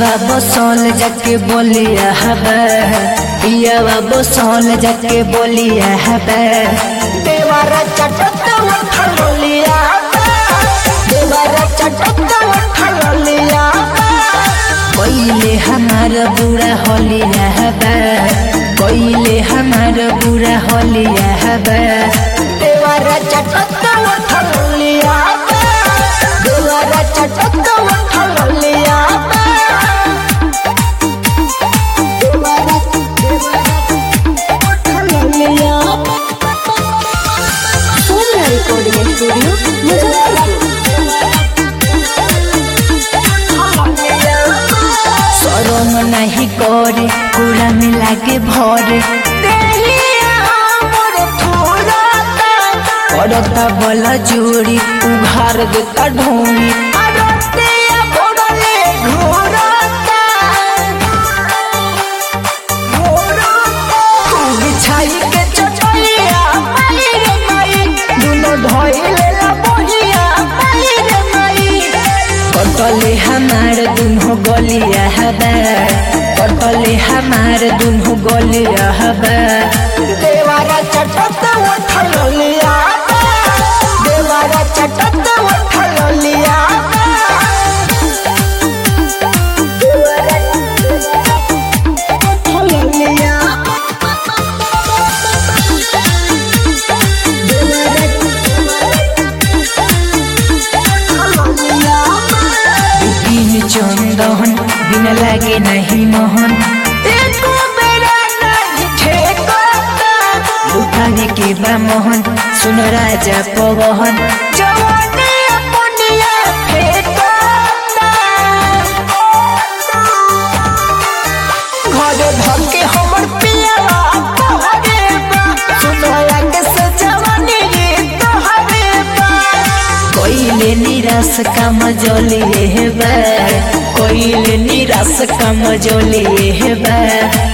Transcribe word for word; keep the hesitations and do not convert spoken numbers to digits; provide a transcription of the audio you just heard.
पियावा बसौल जाके बोलिया हबे, पियावा बसौल जाके बोलिया हबे, देवारा चटकता उठलिया देवारा चटकता उठलिया कोइले हमार बुरा होलिया हबे, कोइले हमार बुरा होलिया हबे, देवारा चटकता उठलिया देवारा चटकता उठलिया देवारा उठलिया सोनिया रिकॉर्डिंग स्टूडियो शरम नहीं करे पूरा मिला के भरे पड़ता बोला जोड़ी उघार देता ढोंगी छाई के चटलिया दुनो धोइले बहिया कटले हमार दुनो गलिया हबे, कटले हमार दुनो गलिया हबे, देवारा चटकता उठलिया देवारा चटकता उठलिया देवारा उठलिया बिन चंदन बिन लागे नहीं मोहन एको बेरा नहीं ठेकता लुटाने के बा मोहन सुन राजा पवन जवानी अपनिया फेंकता घरे धके हमर पिया तोहरे बा सुनया के से जवानी तोहरे बा कोइले निराश काम जोलिए हेबे, कोइले निराश काम जोलिए हेबे।